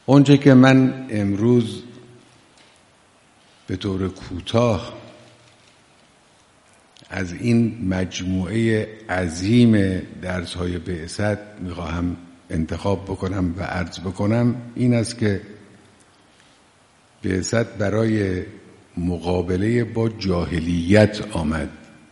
اونچه که من امروز به طور کوتاه از این مجموعه عظیم درس‌های بعثت می‌خواهم انتخاب بکنم و عرض بکنم این است که بعثت برای مقابله با جاهلیت آمد.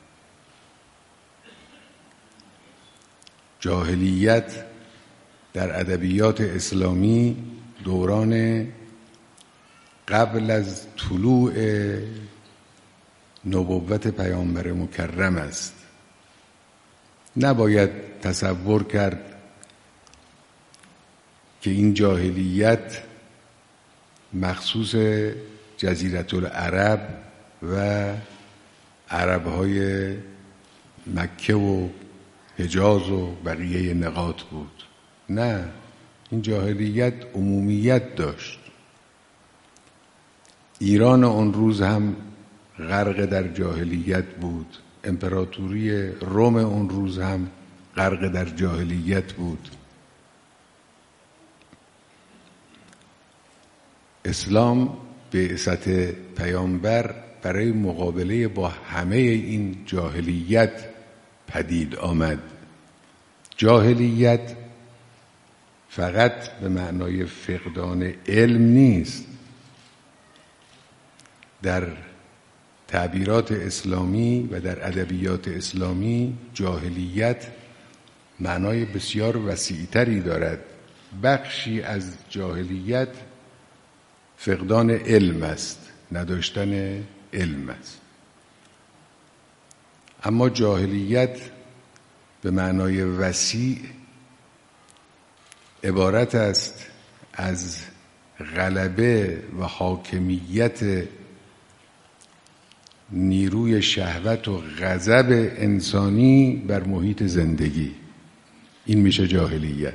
جاهلیت در ادبیات اسلامی دوران قبل از طلوع نبوت پیامبر مکرم است. نباید تصور کرد که این جاهلیت مخصوص جزیره العرب و عربهای مکه و حجاز و بقیه نقاط بود. نه، این جاهلیت عمومیت داشت. ایران اون روز هم غرق در جاهلیت بود، امپراتوری روم اون روز هم غرق در جاهلیت بود. اسلام بعثت پیامبر برای مقابله با همه این جاهلیت پدید آمد. جاهلیت فقط به معنای فقدان علم نیست. در تعبیرات اسلامی و در ادبیات اسلامی جاهلیت معنای بسیار وسیع‌تری دارد. بخشی از جاهلیت فقدان علم است، نداشتن علم است. اما جاهلیت به معنای وسیع عبارت است از غلبه و حاکمیت نیروی شهوت و غضب انسانی بر محیط زندگی. این میشه جاهلیت.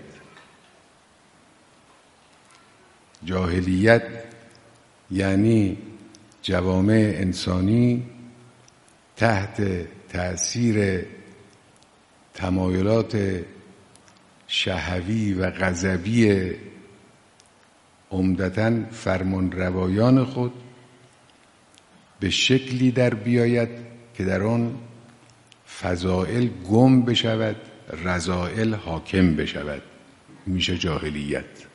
جاهلیت یعنی جوامع انسانی تحت تأثیر تمایلات شهوی و غضبی عمدتاً فرمانروایان خود به شکلی در بیاید که در آن فضائل گم بشود، رذائل حاکم بشود. میشه جاهلیت.